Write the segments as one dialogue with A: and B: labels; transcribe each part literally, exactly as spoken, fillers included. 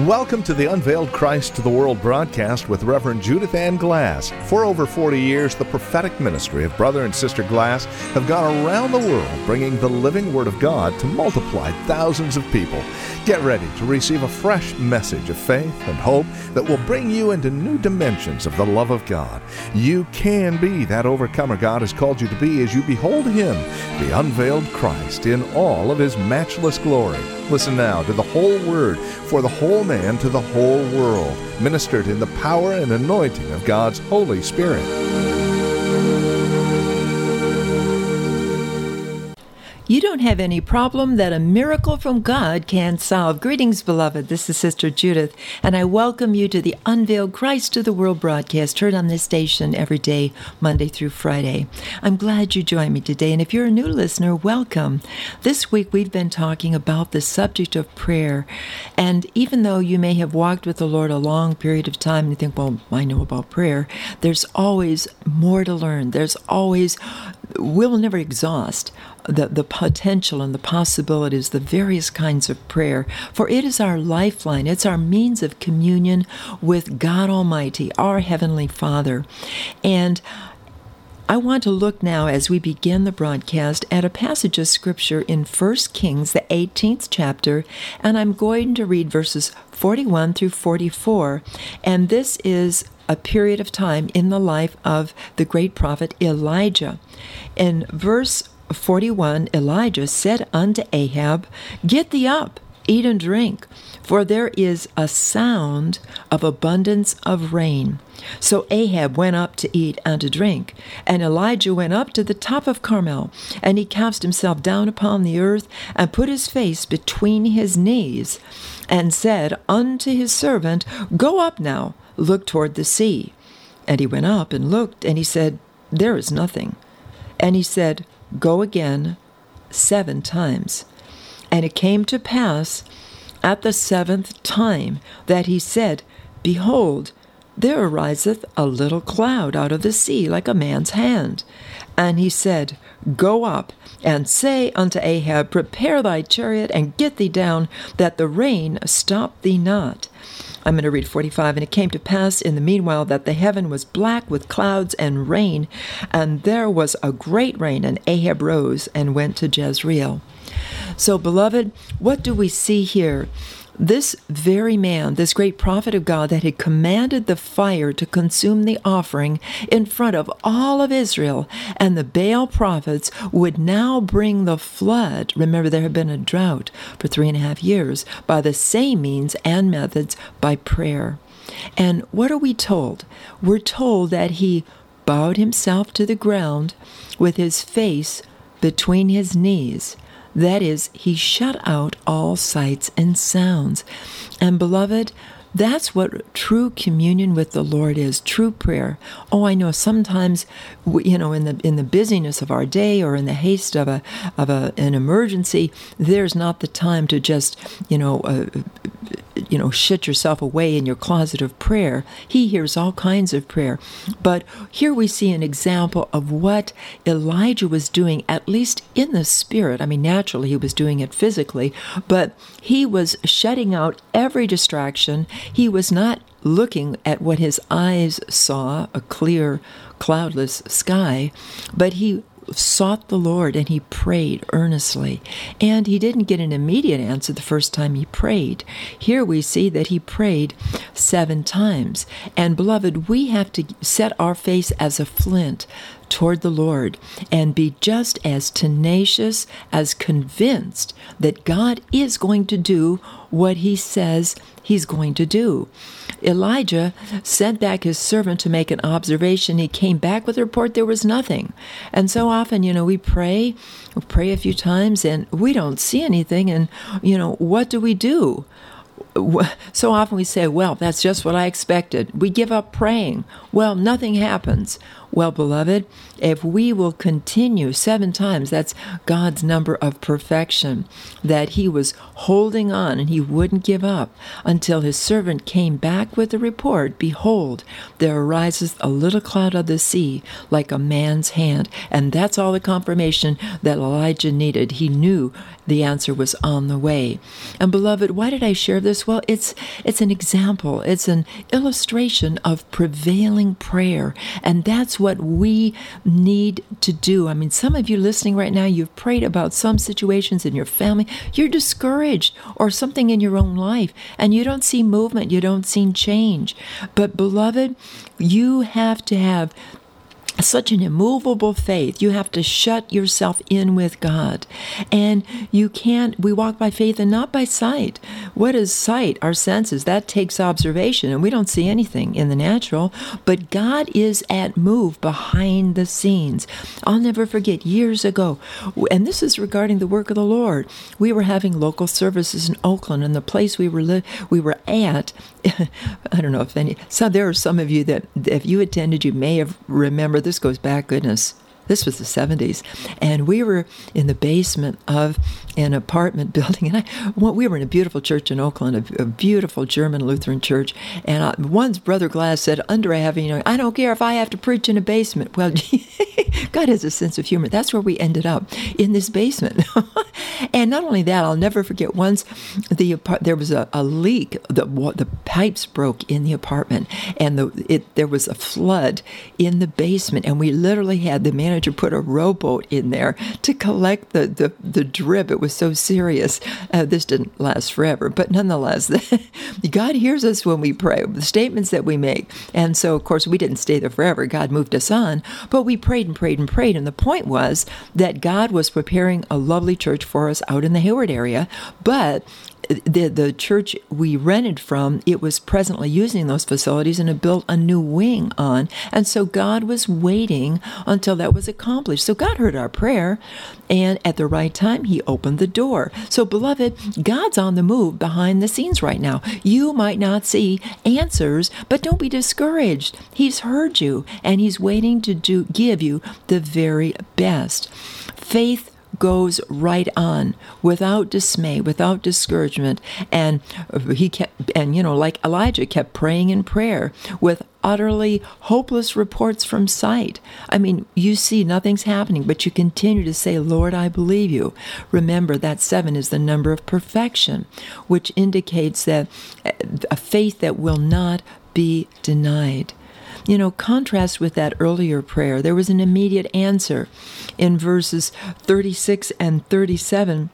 A: Welcome to the Unveiled Christ to the World broadcast with Reverend Judith Ann Glass. For over forty years, the prophetic ministry of Brother and Sister Glass have gone around the world bringing the living Word of God to multiply thousands of people. Get ready to receive a fresh message of faith and hope that will bring you into new dimensions of the love of God. You can be that overcomer God has called you to be as you behold Him, the unveiled Christ, in all of His matchless glory. Listen now to the whole Word for the whole man to the whole world, ministered in the power and anointing of God's Holy Spirit.
B: You don't have any problem that a miracle from God can't solve. Greetings, beloved. This is Sister Judith, and I welcome you to the Unveiled Christ to the World broadcast, heard on this station every day, Monday through Friday. I'm glad you joined me today, and if you're a new listener, welcome. This week we've been talking about the subject of prayer, and even though you may have walked with the Lord a long period of time and you think, well, I know about prayer, there's always more to learn. There's always, we'll never exhaust the, the potential and the possibilities, the various kinds of prayer, for it is our lifeline. It's our means of communion with God Almighty, our Heavenly Father. And I want to look now, as we begin the broadcast, at a passage of Scripture in First Kings, the eighteenth chapter, and I'm going to read verses forty-one through forty-four, and this is a period of time in the life of the great prophet Elijah. In verse forty-one, Elijah said unto Ahab, Get thee up, eat and drink, for there is a sound of abundance of rain. So Ahab went up to eat and to drink, and Elijah went up to the top of Carmel, and he cast himself down upon the earth, and put his face between his knees, and said unto his servant, Go up now, look toward the sea. And he went up and looked, and he said, There is nothing. And he said, Go again seven times. And it came to pass at the seventh time that he said, Behold, there ariseth a little cloud out of the sea like a man's hand. And he said, Go up, and say unto Ahab, Prepare thy chariot, and get thee down, that the rain stop thee not. I'm going to read forty-five. And it came to pass in the meanwhile that the heaven was black with clouds and rain, and there was a great rain, and Ahab rose and went to Jezreel. So, beloved, what do we see here? This very man, this great prophet of God that had commanded the fire to consume the offering in front of all of Israel, and the Baal prophets would now bring the flood. Remember, there had been a drought for three and a half years, by the same means and methods, by prayer. And what are we told? We're told that he bowed himself to the ground with his face between his knees. That is, he shut out all sights and sounds. And beloved, that's what true communion with the Lord is, true prayer. Oh, I know sometimes, you know, in the in the busyness of our day or in the haste of a of a an emergency, there's not the time to just, you know, uh, you know, shut yourself away in your closet of prayer. He hears all kinds of prayer. But here we see an example of what Elijah was doing, at least in the spirit. I mean, naturally he was doing it physically, but he was shutting out every distraction. He was not looking at what his eyes saw, a clear, cloudless sky, but he sought the Lord, and he prayed earnestly. And he didn't get an immediate answer the first time he prayed. Here we see that he prayed seven times. And beloved, we have to set our face as a flint toward the Lord and be just as tenacious, as convinced that God is going to do what he says he's going to do. Elijah sent back his servant to make an observation. He came back with a report there was nothing. And so often, you know, we pray, we pray a few times, and we don't see anything. And, you know, what do we do? So often we say, well, that's just what I expected. We give up praying. Well, nothing happens. Well, beloved, if we will continue seven times, that's God's number of perfection, that he was holding on and he wouldn't give up until his servant came back with the report, Behold, there arises a little cloud of the sea like a man's hand. And that's all the confirmation that Elijah needed. He knew the answer was on the way. And beloved, why did I share this Well, it's it's an example. It's an illustration of prevailing prayer. And that's what we need to do. I mean, some of you listening right now, you've prayed about some situations in your family. You're discouraged or something in your own life, and you don't see movement. You don't see change. But beloved, you have to have such an immovable faith. You have to shut yourself in with God. And you can't, we walk by faith and not by sight. What is sight? Our senses. That takes observation, and we don't see anything in the natural. But God is at move behind the scenes. I'll never forget years ago, and this is regarding the work of the Lord. We were having local services in Oakland, and the place we were li- we were at, I don't know if any, so there are some of you that if you attended, you may have remembered. This goes back, goodness, this was the seventies, and we were in the basement of an apartment building, and I, well, we were in a beautiful church in Oakland, a, a beautiful German Lutheran church, and I, once Brother Glass said, under I have, you know, I don't care if I have to preach in a basement. Well, God has a sense of humor. That's where we ended up, in this basement. And not only that, I'll never forget once the there was a, a leak, the the pipes broke in the apartment, and the it there was a flood in the basement, and we literally had the manager put a rowboat in there to collect the, the, the drip. It was so serious. Uh, this didn't last forever, but nonetheless, God hears us when we pray, the statements that we make. And so, of course, we didn't stay there forever. God moved us on, but we prayed and prayed and prayed, and the point was that God was preparing a lovely church for us out in the Hayward area, but the the church we rented from, it was presently using those facilities and had built a new wing on, and so God was waiting until that was accomplished. So God heard our prayer, and at the right time, He opened the door. So beloved, God's on the move behind the scenes right now. You might not see answers, but don't be discouraged. He's heard you, and He's waiting to do give you the very best. Faith goes right on without dismay, without discouragement. And he kept, and you know, like Elijah kept praying in prayer with utterly hopeless reports from sight. I mean, you see nothing's happening, but you continue to say, Lord, I believe you. Remember that seven is the number of perfection, which indicates that a faith that will not be denied. You know, contrast with that earlier prayer, there was an immediate answer. In verses thirty-six and thirty-seven,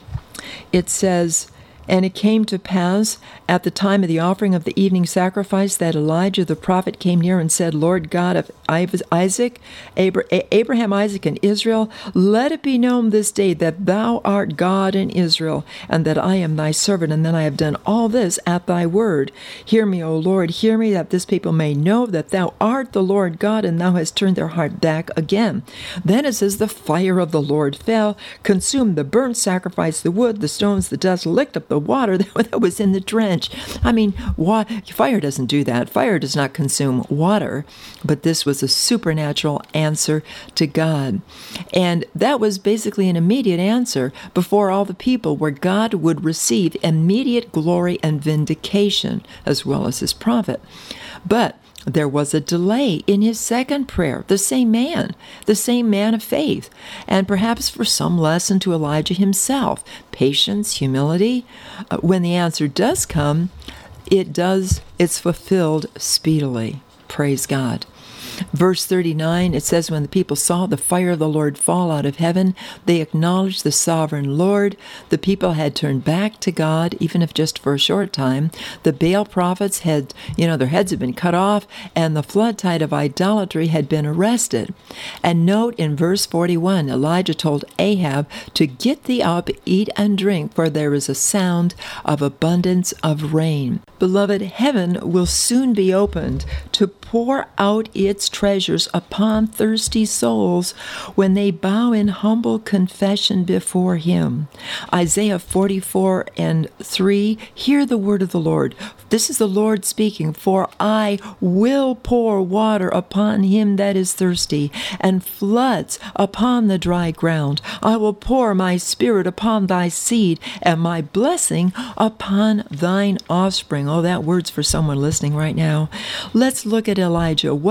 B: it says, and it came to pass at the time of the offering of the evening sacrifice that Elijah the prophet came near and said, Lord God of Isaac, Abraham, Isaac, and Israel, let it be known this day that thou art God in Israel, and that I am thy servant, and that I have done all this at thy word. Hear me, O Lord, hear me, that this people may know that thou art the Lord God, and thou hast turned their heart back again. Then it says, the fire of the Lord fell, consumed the burnt sacrifice, the wood, the stones, the dust, licked up the water that was in the drench. I mean, wa- fire doesn't do that. Fire does not consume water, but this was a supernatural answer to God. And that was basically an immediate answer before all the people, where God would receive immediate glory and vindication, as well as His prophet. But there was a delay in his second prayer, the same man, the same man of faith, and perhaps for some lesson to Elijah himself, patience, humility. Uh, when the answer does come, it does, it's fulfilled speedily. Praise God. Verse thirty-nine, it says, when the people saw the fire of the Lord fall out of heaven, they acknowledged the sovereign Lord. The people had turned back to God, even if just for a short time. The Baal prophets had, you know, their heads had been cut off, and the flood tide of idolatry had been arrested. And note in verse forty-one, Elijah told Ahab to get thee up, eat and drink, for there is a sound of abundance of rain. Beloved, heaven will soon be opened to pour out its treasures upon thirsty souls when they bow in humble confession before Him. Isaiah forty-four and three, hear the word of the Lord. This is the Lord speaking, for I will pour water upon him that is thirsty, and floods upon the dry ground. I will pour my spirit upon thy seed, and my blessing upon thine offspring. Oh, that word's for someone listening right now. Let's look at Elijah. What did he do?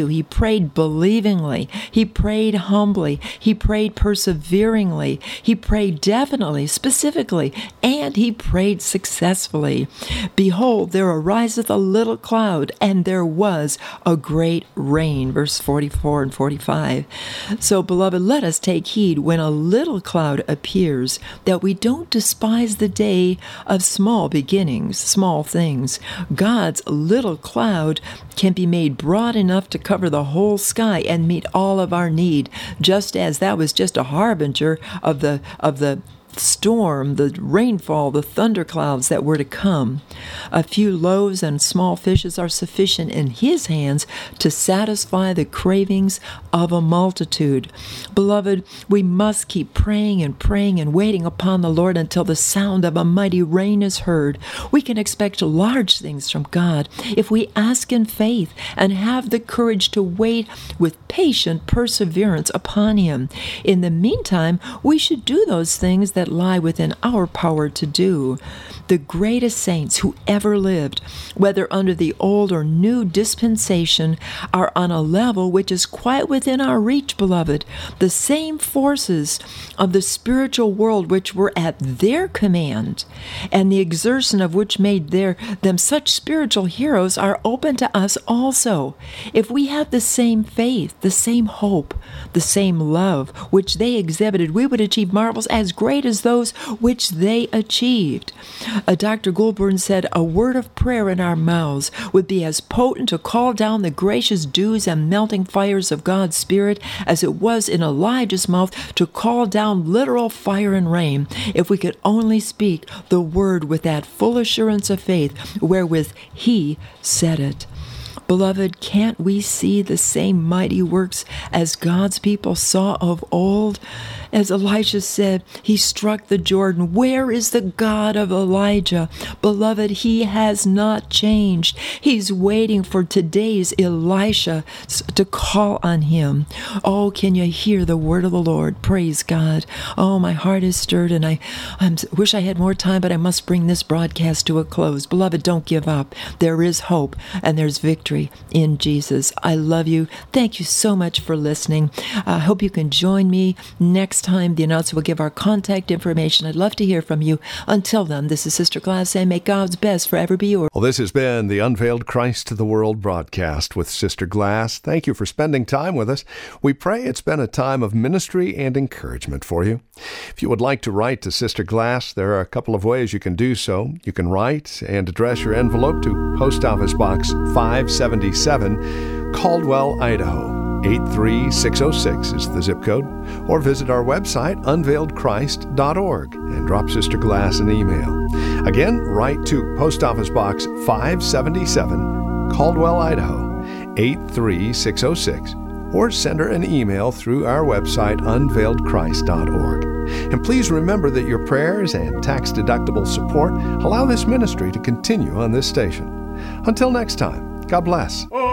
B: to. He prayed believingly. He prayed humbly. He prayed perseveringly. He prayed definitely, specifically, and he prayed successfully. Behold, there ariseth a little cloud, and there was a great rain. Verse forty-four and forty-five. So, beloved, let us take heed when a little cloud appears, that we don't despise the day of small beginnings, small things. God's little cloud can be made broad enough to cover the whole sky and meet all of our need, just as that was just a harbinger of the of the storm, the rainfall, the thunderclouds that were to come. A few loaves and small fishes are sufficient in his hands to satisfy the cravings of a multitude. Beloved, we must keep praying and praying and waiting upon the Lord until the sound of a mighty rain is heard. We can expect large things from God if we ask in faith and have the courage to wait with patient perseverance upon him. In the meantime, we should do those things that that lie within our power to do. The greatest saints who ever lived, whether under the old or new dispensation, are on a level which is quite within our reach, beloved. The same forces of the spiritual world which were at their command, and the exertion of which made their, them such spiritual heroes, are open to us also. If we have the same faith, the same hope, the same love which they exhibited, we would achieve marvels as great as those which they achieved. Uh, Doctor Goulburn said, a word of prayer in our mouths would be as potent to call down the gracious dews and melting fires of God's Spirit as it was in Elijah's mouth to call down literal fire and rain, if we could only speak the word with that full assurance of faith wherewith he said it. Beloved, can't we see the same mighty works as God's people saw of old? As Elisha said, he struck the Jordan. Where is the God of Elijah? Beloved, he has not changed. He's waiting for today's Elisha to call on him. Oh, can you hear the word of the Lord? Praise God. Oh, my heart is stirred, and I I'm, wish I had more time, but I must bring this broadcast to a close. Beloved, don't give up. There is hope, and there's victory in Jesus. I love you. Thank you so much for listening. I hope you can join me next time. The announcer will give our contact information. I'd love to hear from you. Until then, this is Sister Glass saying, may God's best forever be yours.
A: Well, this has been the Unveiled Christ to the World broadcast with Sister Glass. Thank you for spending time with us. We pray it's been a time of ministry and encouragement for you. If you would like to write to Sister Glass, there are a couple of ways you can do so. You can write and address your envelope to Post Office Box five seventy-seven, Caldwell, Idaho. eight three six oh six is the zip code, or visit our website, unveiled christ dot org, and drop Sister Glass an email. Again, write to Post Office Box five seventy-seven, Caldwell, Idaho, eight three six oh six, or send her an email through our website, unveiled christ dot org. And please remember that your prayers and tax-deductible support allow this ministry to continue on this station. Until next time, God bless.